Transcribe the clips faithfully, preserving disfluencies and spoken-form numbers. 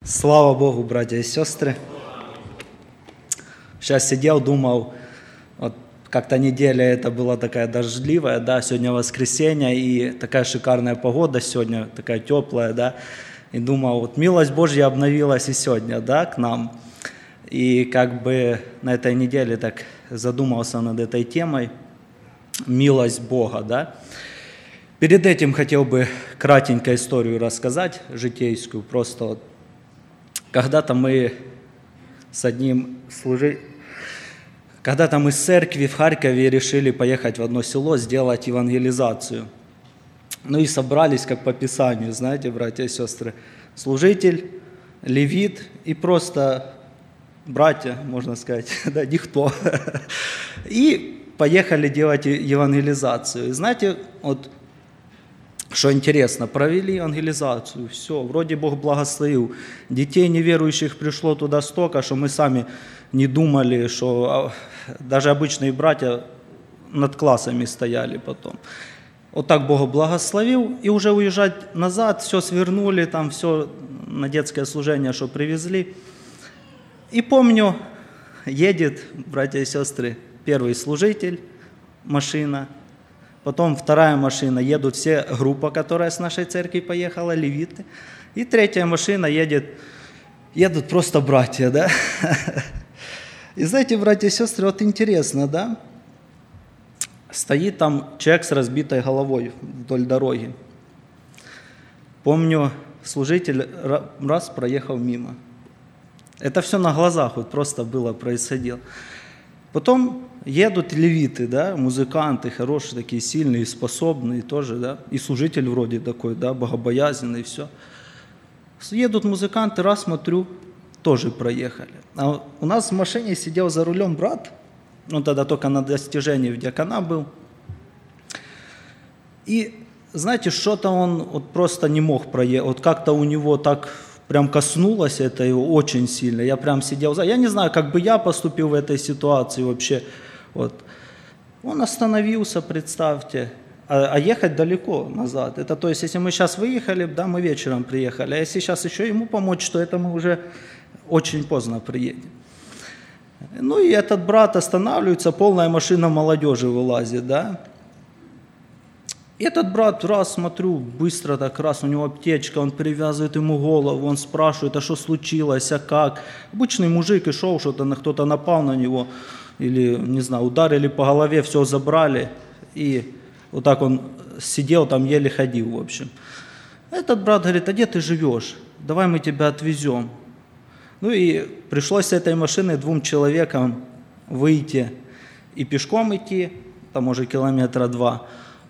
Слава Богу, братья и сестры. Сейчас сидел, думал, вот как-то неделя это была такая дождливая, да, сегодня воскресенье, и такая шикарная погода сегодня, такая теплая, да, и думал, вот милость Божья обновилась и сегодня, да, к нам. И как бы на этой неделе так задумался над этой темой, милость Бога, да. Перед этим хотел бы кратенько историю рассказать, житейскую, просто вот. Когда-то мы с одним служи... Когда-то мы с церкви в Харькове решили поехать в одно село, сделать евангелизацию. Ну и собрались, как по Писанию, знаете, братья и сестры, служитель, левит и просто братья, можно сказать, да, никто. И поехали делать евангелизацию. И знаете, вот что интересно, провели евангелизацию, все, вроде Бог благословил. Детей неверующих пришло туда столько, что мы сами не думали, что даже обычные братья над классами стояли потом. Вот так Бог благословил, и уже уезжать назад, все свернули, там все на детское служение, что привезли. И помню, едет, братья и сестры, первый служитель, машина, потом вторая машина, едут все, группа, которая с нашей церкви поехала, левиты. И третья машина едет, едут просто братья, да. И знаете, братья и сестры, вот интересно, да. Стоит там человек с разбитой головой вдоль дороги. Помню, служитель раз проехал мимо. Это все на глазах вот просто было, происходило. Потом едут левиты, да, музыканты хорошие, такие сильные, способные тоже, да, и служитель вроде такой, да, богобоязненный, все. Едут музыканты, раз смотрю, тоже проехали. А у нас в машине сидел за рулем брат, он тогда только на достижении в диакона был. И, знаете, что-то он вот просто не мог проехать, вот как-то у него так прям коснулось это его очень сильно. Я прям сидел за... Я не знаю, как бы я поступил в этой ситуации вообще. Вот. Он остановился, представьте, а, а ехать далеко назад. Это то есть, если мы сейчас выехали, да, мы вечером приехали, а если сейчас еще ему помочь, то это мы уже очень поздно приедем. Ну и этот брат останавливается, полная машина молодежи вылазит, да. И этот брат, раз, смотрю, быстро так, раз, у него аптечка, он перевязывает ему голову, он спрашивает, а что случилось, а как. Обычный мужик и шел, что-то кто-то напал на него, или, не знаю, ударили по голове, все забрали, и вот так он сидел там, еле ходил, в общем. Этот брат говорит, а где ты живешь? Давай мы тебя отвезем. Ну и пришлось с этой машиной двум человекам выйти и пешком идти, там уже километра два,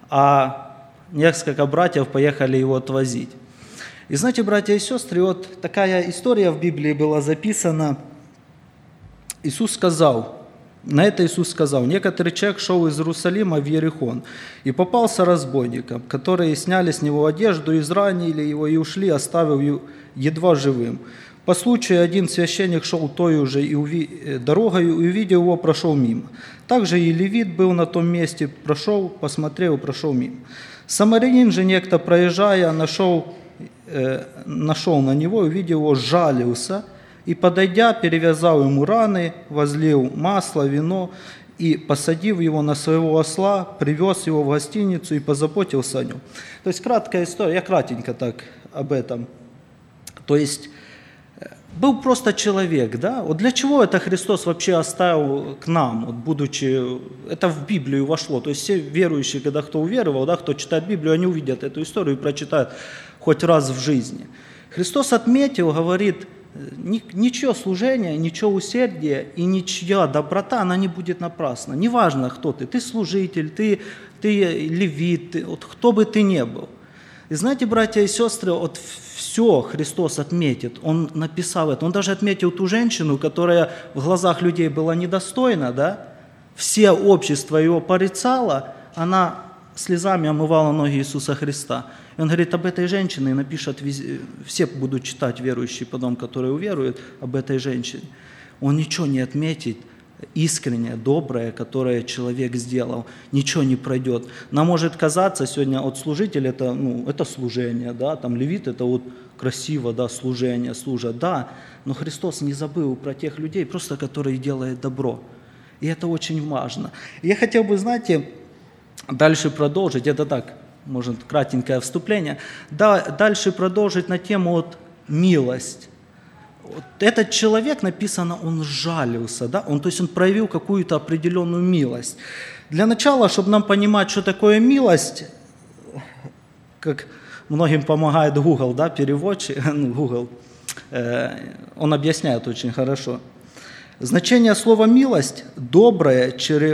а несколько братьев поехали его отвозить. И знаете, братья и сестры, вот такая история в Библии была записана. Иисус сказал, на это Иисус сказал, некоторый человек шел из Иерусалима в Иерихон и попался разбойникам, которые сняли с него одежду, изранили его и ушли, оставив его едва живым. По случаю один священник шел той же и уви... дорогой, и, увидев его, прошел мимо. Также и левит был на том месте, прошел, посмотрел и прошел мимо. Самарянин же некто, проезжая, нашел, э, нашел на него, увидев его, сжалился, и, подойдя, перевязал ему раны, возлил масло, вино, и, посадив его на своего осла, привез его в гостиницу и позаботился о нем. То есть краткая история, я кратенько так об этом. То есть был просто человек, да? Вот для чего это Христос вообще оставил к нам, вот будучи, это в Библию вошло. То есть все верующие, когда кто уверовал, да, кто читает Библию, они увидят эту историю и прочитают хоть раз в жизни. Христос отметил, говорит, ничье служение, ничье усердие и ничья доброта, она не будет напрасна. Неважно, кто ты, ты служитель, ты, ты левит, ты, вот кто бы ты ни был. И знаете, братья и сестры, вот все Христос отметит, Он написал это. Он даже отметил ту женщину, которая в глазах людей была недостойна, да? Все общество его порицало, она слезами омывала ноги Иисуса Христа. И он говорит, об этой женщине напишет, все будут читать, верующие потом, которые уверуют, об этой женщине. Он ничего не отметит искреннее, доброе, которое человек сделал, ничего не пройдет. Нам может казаться сегодня, вот служитель это, ну, это служение, да, там левит это вот красиво, да, служение, служат, да, но Христос не забыл про тех людей, просто которые делают добро. И это очень важно. Я хотел бы, знаете, дальше продолжить, это так, может, кратенькое вступление, да, дальше продолжить на тему вот милость. Вот этот человек, написано, он жалился, да? он, то есть он проявил какую-то определенную милость. Для начала, чтобы нам понимать, что такое милость, как многим помогает Google, да, переводчик, ну, Google, э, он объясняет очень хорошо. Значение слова «милость» – доброе,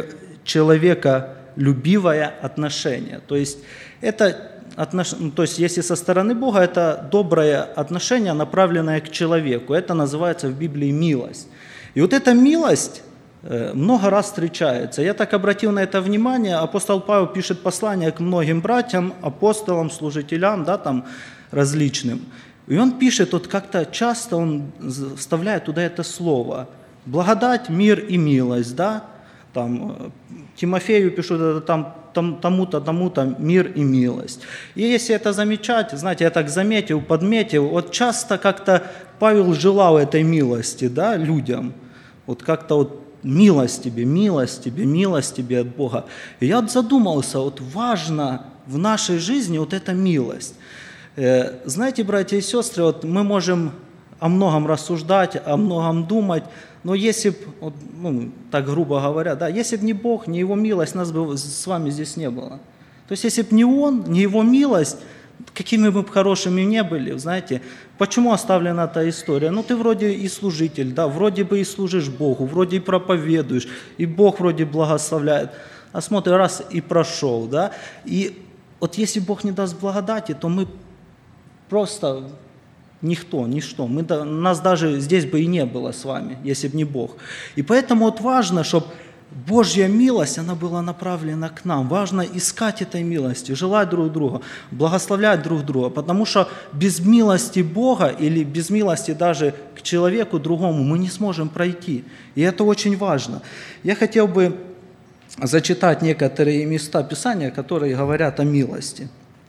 человеколюбивое отношение. То есть это Отнош... То есть, если со стороны Бога, это доброе отношение, направленное к человеку. Это называется в Библии милость. И вот эта милость много раз встречается. Я так обратил на это внимание. Апостол Павел пишет послание к многим братьям, апостолам, служителям, да, там, различным. И он пишет, вот как-то часто он вставляет туда это слово. Благодать, мир и милость, да. Там, Тимофею пишут, там, там, тому-то, тому-то мир и милость. И если это замечать, знаете, я так заметил, подметил, вот часто как-то Павел желал этой милости, да, людям. Вот как-то вот милость тебе, милость тебе, милость тебе от Бога. И я вот задумался, вот важно в нашей жизни вот эта милость. Знаете, братья и сестры, вот мы можем о многом рассуждать, о многом думать, но если бы, вот, ну, так грубо говоря, да, если бы не Бог, не Его милость, нас бы с вами здесь не было. То есть, если бы не Он, не Его милость, какими бы хорошими не были, знаете, почему оставлена эта история? Ну, ты вроде и служитель, да, вроде бы и служишь Богу, вроде и проповедуешь, и Бог вроде благословляет, а смотри, раз и прошел, да, и вот если Бог не даст благодати, то мы просто... Никто, ничто. Мы, нас даже здесь бы и не было с вами, если бы не Бог. И поэтому вот важно, чтобы Божья милость, она была направлена к нам. Важно искать этой милости, желать друг друга, благословлять друг друга. Потому что без милости Бога или без милости даже к человеку другому мы не сможем пройти. И это очень важно. Я хотел бы зачитать некоторые места Писания, которые говорят о милости.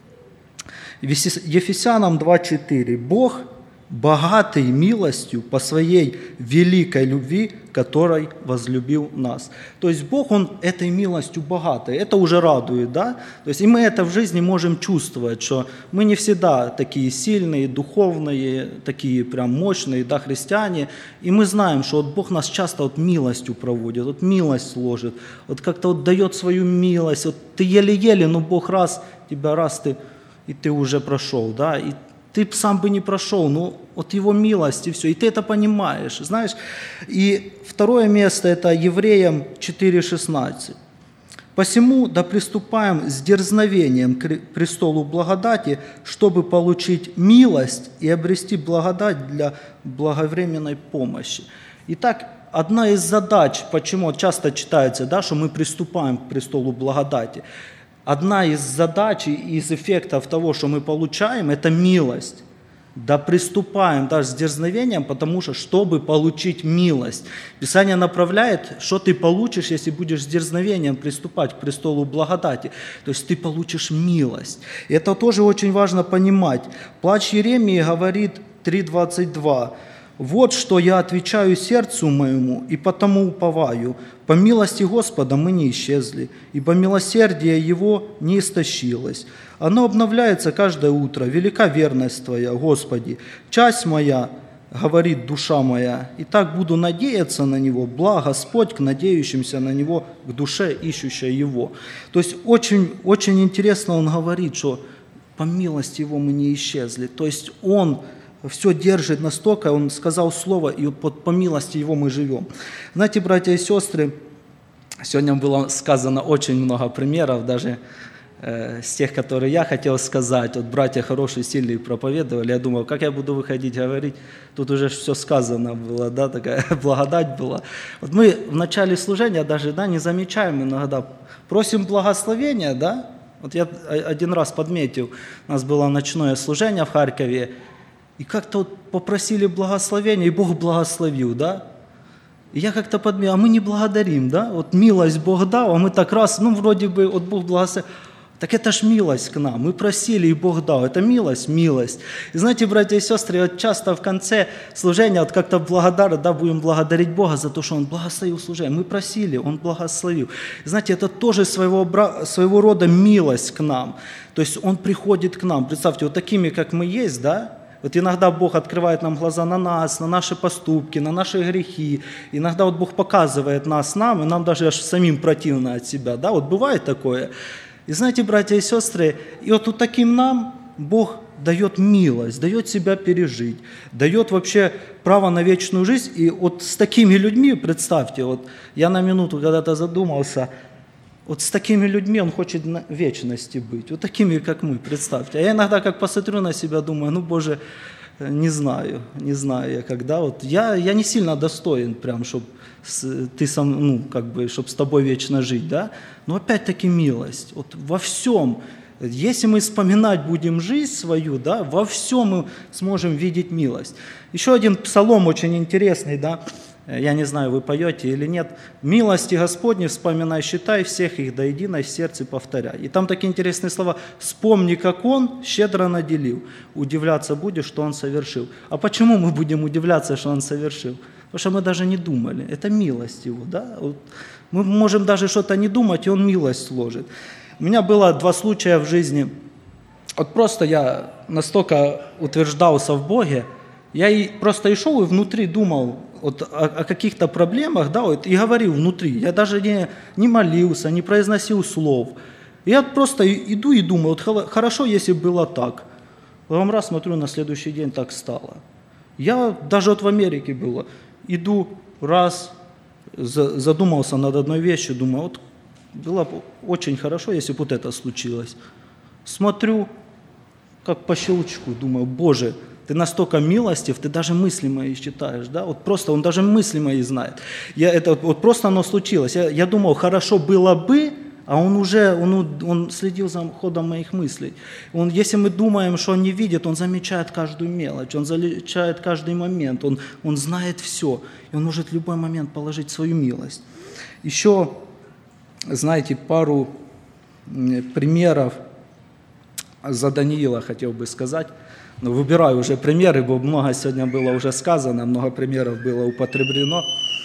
Ефесянам два четыре. «Бог, богатый милостью по своей великой любви, которой возлюбил нас». То есть Бог, Он этой милостью богатый. Это уже радует, да? То есть и мы это в жизни можем чувствовать, что мы не всегда такие сильные, духовные, такие прям мощные, да, христиане. И мы знаем, что вот Бог нас часто вот милостью проводит, вот милость ложит, вот как-то вот дает свою милость. Вот ты еле-еле, но Бог раз, тебя раз ты... и ты уже прошел, да, и ты сам бы не прошел, но вот Его милость и все, и ты это понимаешь, знаешь. И второе место – это Евреям четыре шестнадцать. «Посему да приступаем с дерзновением к престолу благодати, чтобы получить милость и обрести благодать для благовременной помощи». Итак, одна из задач, почему часто читается, да, что мы приступаем к престолу благодати – одна из задач, из эффектов того, что мы получаем, это милость. Да приступаем даже с дерзновением, потому что, чтобы получить милость. Писание направляет, что ты получишь, если будешь с дерзновением приступать к престолу благодати. То есть ты получишь милость. И это тоже очень важно понимать. Плач Иеремии говорит три двадцать два. «Вот что я отвечаю сердцу моему, и потому уповаю. По милости Господа мы не исчезли, ибо милосердие Его не истощилось. Оно обновляется каждое утро. Велика верность Твоя, Господи. Часть моя, говорит душа моя, и так буду надеяться на Него, благ Господь к надеющимся на Него, к душе, ищущей Его». То есть очень, очень интересно он говорит, что по милости Его мы не исчезли. То есть Он... все держит настолько, Он сказал слово, и под, по милости Его мы живем. Знаете, братья и сестры, сегодня было сказано очень много примеров, даже э, с тех, которые я хотел сказать. Вот братья хорошие, сильные проповедовали, я думал, как я буду выходить говорить, тут уже все сказано было, да, такая благодать была. Вот мы в начале служения даже, да, не замечаем иногда, просим благословения, да, вот я один раз подметил, у нас было ночное служение в Харькове, и как-то вот попросили благословения, и Бог благословил, да? И я как-то подумал, а мы не благодарим, да? Вот милость Бог дал, а мы так раз, ну вроде бы, вот Бог благословил. Так это ж милость к нам. Мы просили, и Бог дал. Это милость, милость. И знаете, братья и сестры, вот часто в конце служения вот как-то благодарны, да, будем благодарить Бога за то, что Он благословил служение. Мы просили, Он благословил. И знаете, это тоже своего, своего рода милость к нам. То есть Он приходит к нам. Представьте, вот такими, как мы есть, да, вот иногда Бог открывает нам глаза на нас, на наши поступки, на наши грехи. Иногда вот Бог показывает нас нам, и нам даже аж самим противно от себя, да, вот бывает такое. И знаете, братья и сестры, и вот, вот таким нам Бог дает милость, дает себя пережить, дает вообще право на вечную жизнь. И вот с такими людьми, представьте, вот я на минуту когда-то задумался, вот с такими людьми Он хочет на вечности быть, вот такими, как мы, представьте. А я иногда как посмотрю на себя, думаю, ну, Боже, не знаю, не знаю я когда. Вот я, я не сильно достоин прям, чтобы ты сам, ну, как бы, чтобы с тобой вечно жить, да? Но опять-таки милость. Вот во всем, если мы вспоминать будем жизнь свою, да, во всем мы сможем видеть милость. Еще один псалом очень интересный, да, я не знаю, вы поете или нет. «Милости Господни вспоминай, считай всех их до единой в сердце повторяй». И там такие интересные слова. «Вспомни, как Он щедро наделил, удивляться будешь, что Он совершил». А почему мы будем удивляться, что Он совершил? Потому что мы даже не думали. Это милость Его, да? Вот мы можем даже что-то не думать, и Он милость сложит. У меня было два случая в жизни. Вот просто я настолько утверждался в Боге, я и просто и шел и внутри думал вот о, о каких-то проблемах, да, вот, и говорил внутри. Я даже не, не молился, не произносил слов. Я просто иду и думаю, вот хорошо, если было так. Потом раз смотрю, на следующий день так стало. Я даже вот в Америке было. Иду, раз, задумался над одной вещью, думаю, вот было бы очень хорошо, если бы вот это случилось. Смотрю, как по щелчку, думаю, Боже, Ты настолько милостив, Ты даже мысли мои читаешь, да, вот просто Он даже мысли мои знает. Я, это вот просто оно случилось. Я, я думал, хорошо было бы, а Он уже, он, он следил за ходом моих мыслей. Он, если мы думаем, что Он не видит, Он замечает каждую мелочь, Он замечает каждый момент, Он, он знает все, и Он может в любой момент положить свою милость. Еще, знаете, пару примеров за Даниила хотел бы сказать. Но выбираю уже примеры, бо много сегодня было уже сказано, много примеров было употреблено.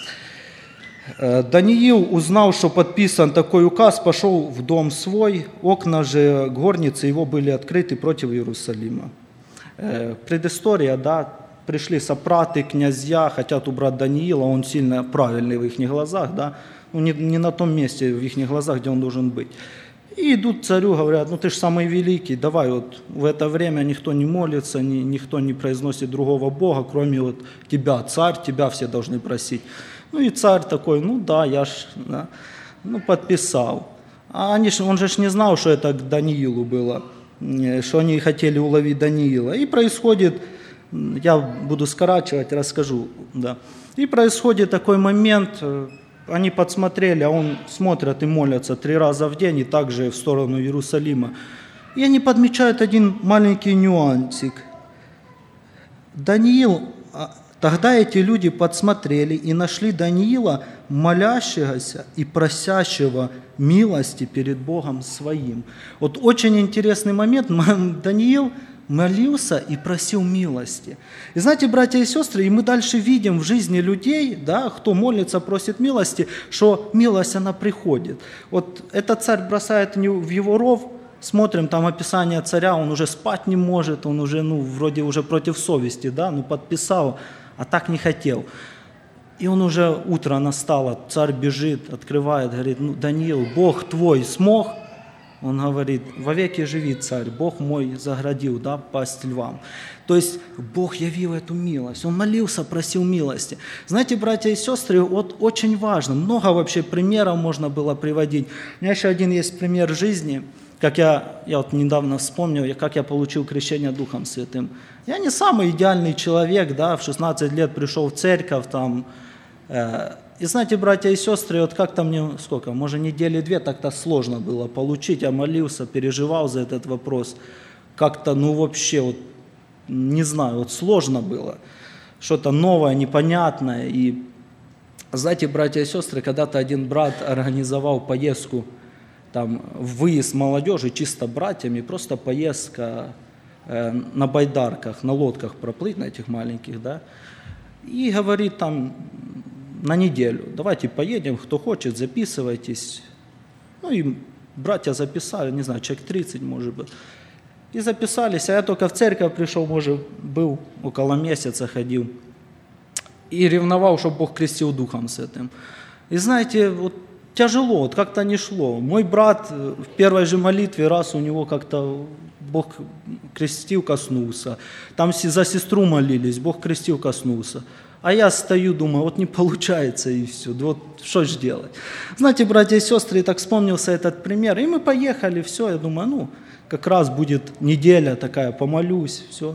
Даниил, узнал, что подписан такой указ, пошел в дом свой, окна же горницы его были открыты против Иерусалима. Предыстория, да, пришли сапраты, князья, хотят убрать Даниила, он сильно правильный в их глазах, да, ну, не, не на том месте в их глазах, где он должен быть. И идут к царю, говорят, ну ты же самый великий, давай вот в это время никто не молится, ни, никто не произносит другого Бога, кроме вот тебя, царь, тебя все должны просить. Ну и царь такой, ну да, я ж, да, ну подписал. А они ж, он же ж не знал, что это к Даниилу было, что они хотели уловить Даниила. И происходит, я буду скорачивать, расскажу, да. И происходит такой момент, они подсмотрели, а он смотрят и молятся три раза в день, и также в сторону Иерусалима. И они подмечают один маленький нюансик. Даниил, тогда эти люди подсмотрели и нашли Даниила, молящегося и просящего милости перед Богом своим. Вот очень интересный момент. Даниил молился и просил милости. И знаете, братья и сестры, и мы дальше видим в жизни людей, да, кто молится, просит милости, что милость, она приходит. Вот этот царь бросает в его ров, смотрим, там описание царя, он уже спать не может, он уже, ну, вроде уже против совести, да, ну, подписал, а так не хотел. И он уже, утро настало, царь бежит, открывает, говорит, ну, Даниил, Бог твой смог? Он говорит, вовеки живи, царь, Бог мой заградил, да, пасть львам. То есть Бог явил эту милость, он молился, просил милости. Знаете, братья и сестры, вот очень важно, много вообще примеров можно было приводить. У меня еще один есть пример жизни, как я, я вот недавно вспомнил, как я получил крещение Духом Святым. Я не самый идеальный человек, да, в шестнадцать лет пришел в церковь, там, э, и знаете, братья и сестры, вот как-то мне, сколько, может, недели две так-то сложно было получить. Я молился, переживал за этот вопрос. Как-то, ну, вообще, вот, не знаю, вот сложно было. Что-то новое, непонятное. И Знаете, братья и сестры, когда-то один брат организовал поездку, там, выезд молодежи, чисто братьями, просто поездка э, на байдарках, на лодках проплыть, на этих маленьких, да, и говорит там на неделю, давайте поедем, кто хочет, записывайтесь. Ну и братья записали, не знаю, человек тридцать, может быть, и записались, а я только в церковь пришел, может, был около месяца, ходил. И ревновал, чтобы Бог крестил духом с этим. И знаете, вот тяжело, вот как-то не шло. Мой брат в первой же молитве раз у него как-то Бог крестил, коснулся. Там за сестру молились, Бог крестил, коснулся. А я стою, думаю, вот не получается и все, вот что ж делать. Знаете, братья и сестры, и так вспомнился этот пример. И мы поехали, все, я думаю, ну, как раз будет неделя такая, помолюсь, все.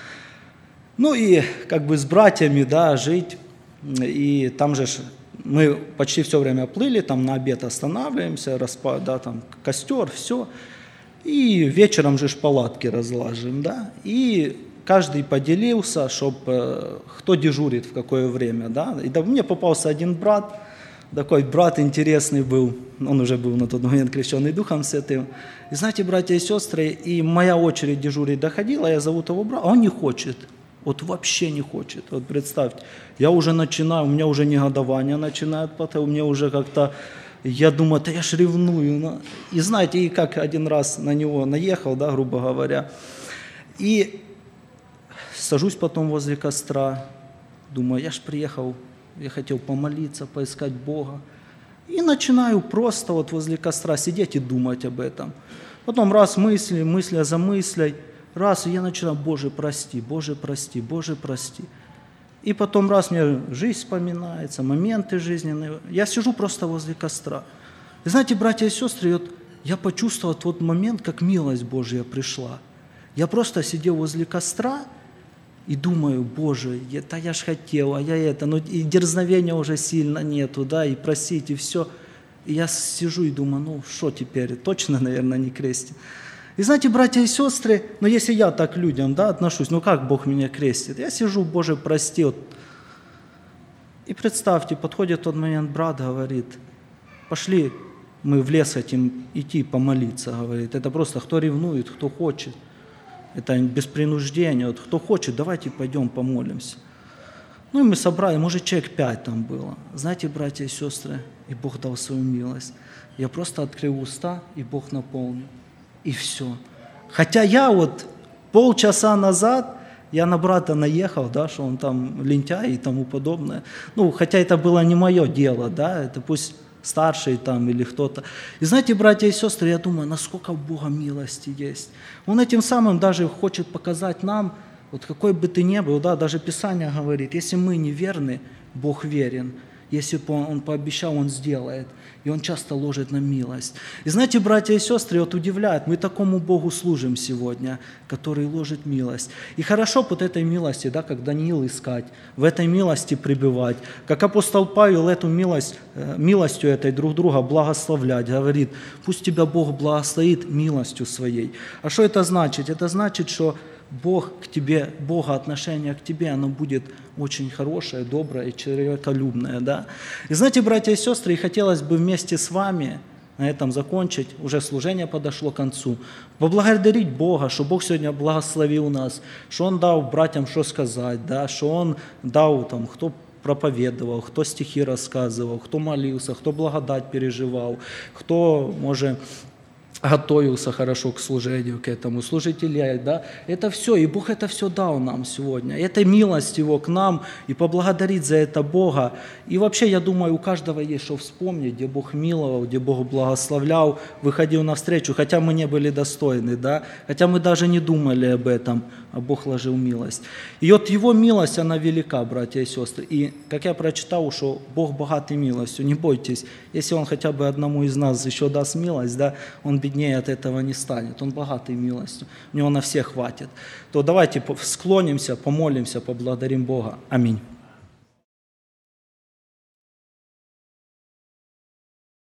Ну и как бы с братьями, да, жить, и там же мы почти все время плыли, там на обед останавливаемся, распад, да, там костер, все, и вечером же палатки разлаживаем, да, и каждый поделился, чтобы кто дежурит в какое время, да, и да, мне попался один брат, такой брат интересный был, он уже был на тот момент крещенный Духом Святым, и знаете, братья и сестры, и моя очередь дежурить доходила, я зову того брата, а он не хочет. Вот вообще не хочет. Вот представьте, я уже начинаю, у меня уже негодование начинает, потому мне уже как-то, я думаю, да я ж ревную. И знаете, и как один раз на него наехал, да, грубо говоря, и сажусь потом возле костра, думаю, я ж приехал, я хотел помолиться, поискать Бога. И начинаю просто вот возле костра сидеть и думать об этом. Потом раз мысли, мысля за мыслей, раз, и я начинаю, Боже, прости, Боже, прости, Боже, прости. И потом раз мне жизнь вспоминается, моменты жизненные. Я сижу просто возле костра. И знаете, братья и сестры, вот я почувствовал тот момент, как милость Божья пришла. Я просто сидел возле костра и думаю, Боже, это я ж хотел, а я это, ну и дерзновения уже сильно нету, да, и просить, и все. И я сижу и думаю, ну что теперь, точно, наверное, не крестит. И знаете, братья и сестры, ну если я так к людям, да, отношусь, ну как Бог меня крестит? Я сижу, Боже, прости. Вот. И представьте, подходит тот момент, брат говорит, пошли, мы в лес хотим идти помолиться, говорит. Это просто кто ревнует, кто хочет. Это без принуждения. Вот кто хочет, давайте пойдем помолимся. Ну и мы собрали, может, человек пять там было. Знаете, братья и сестры, и Бог дал свою милость. Я просто открыл уста, и Бог наполнил. И все. Хотя я вот полчаса назад, я на брата наехал, да, что он там лентяй и тому подобное. Ну, хотя это было не мое дело, да, это пусть старший там или кто-то. И знаете, братья и сестры, я думаю, насколько у Бога милости есть. Он этим самым даже хочет показать нам, вот какой бы ты ни был, да, даже Писание говорит, если мы неверны, Бог верен. Если бы он, он пообещал, Он сделает. И Он часто ложит на милость. И знаете, братья и сестры, вот удивляет, мы такому Богу служим сегодня, который ложит милость. И хорошо под этой милости, да, как Даниил искать, в этой милости пребывать. Как апостол Павел эту милость, милостью этой друг друга благословлять. Говорит, пусть тебя Бог благословит милостью своей. А что это значит? Это значит, что Бог к тебе, Бога отношение к тебе, оно будет очень хорошее, доброе, человеколюбное, да. И знаете, братья и сестры, и хотелось бы вместе с вами на этом закончить, уже служение подошло к концу, поблагодарить Бога, что Бог сегодня благословил нас, что Он дал братьям что сказать, да, что Он дал там, кто проповедовал, кто стихи рассказывал, кто молился, кто благодать переживал, кто, может, готовился хорошо к служению, к этому, служителей, да, это все, и Бог это все дал нам сегодня, это милость Его к нам, и поблагодарить за это Бога, и вообще, я думаю, у каждого есть что вспомнить, где Бог миловал, где Бог благословлял, выходил навстречу, хотя мы не были достойны, да, хотя мы даже не думали об этом, а Бог ложил милость. И вот Его милость, она велика, братья и сестры, и, как я прочитал, что Бог богатый милостью, не бойтесь, если Он хотя бы одному из нас еще даст милость, да, Он беднее от этого не станет, Он богатый милостью, у Него на всех хватит, то давайте склонимся, помолимся, поблагодарим Бога. Аминь.